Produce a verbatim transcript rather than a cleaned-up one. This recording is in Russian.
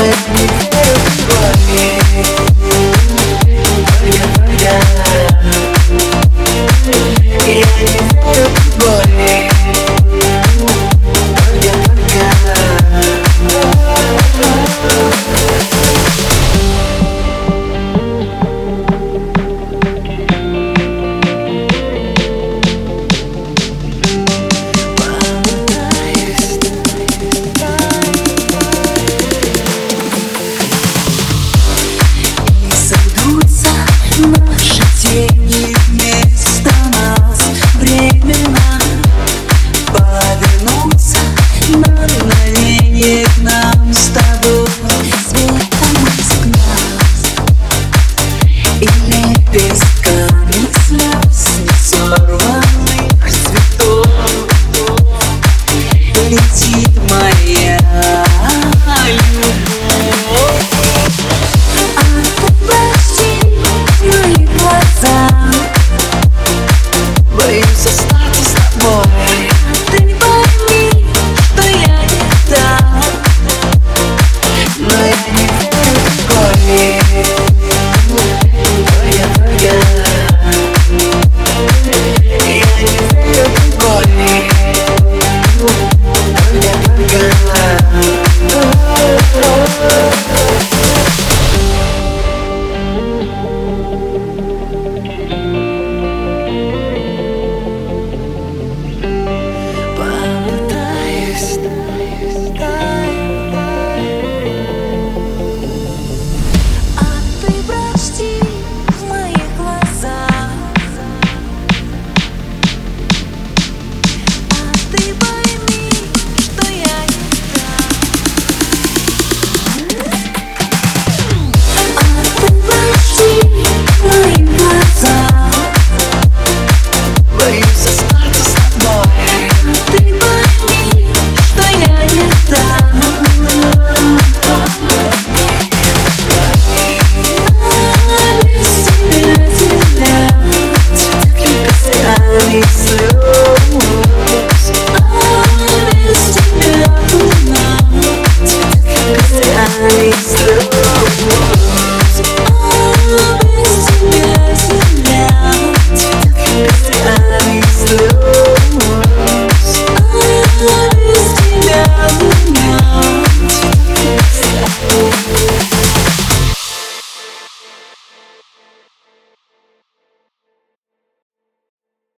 Летит моя любовь. А ты прости мои глаза, боюсь остаться с тобой. Ты пойми, что я не так, но я не верю в любовь. Твоя, твоя, я не верю в любовь. Боюсь остаться с тобой. Ты пойми, что я не так.